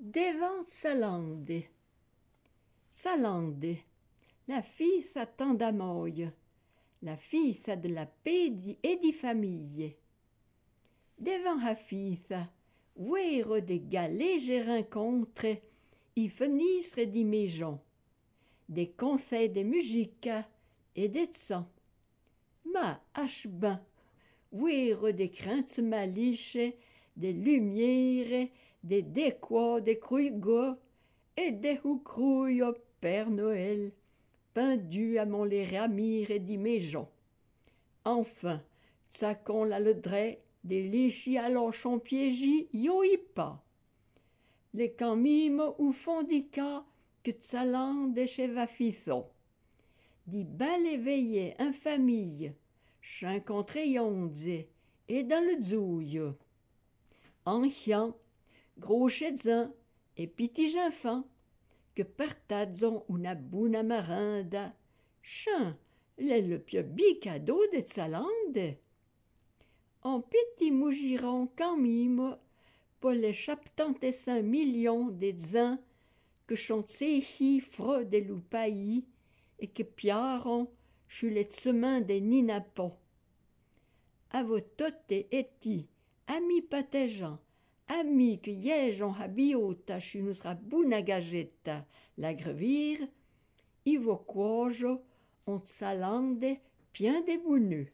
Devant Salande. Salande, la fille s'attend d'amoille, la fille ça de la paix et di famille. Devant la fille ça, voir des galets j'ai rencontré, y finissent di maison, des conseils de musique et des sons. Ma ben, voir des craintes maliches, des lumières, des décois, des cruigots, et des houcrouilles au Père Noël, pendus à mon les ramires et di maison. Enfin, tsacon la le dray, des lichis à l'enchon piégi, yo y pas. Les cammimes ou fond di cas, que tsalande chez vafisson. Di bal éveillé en famille, chien contre yondze, et dans le zouille. Anciens, gros chetzins et petits enfants, que partadzon una buna maranda, chien, l'est le plus bi cadeau de Tsalande. En petit mougiron quand mime, pour les 75 millions des zins que sont séhi fro de loupaillis et que piaron sur les chemins des ninapons. À vos totes eti, amis patégeants, amis que yéjon habiota chez nous buna gagetta, la grevire, i vo quojo, on Tsalande, bien des bounus.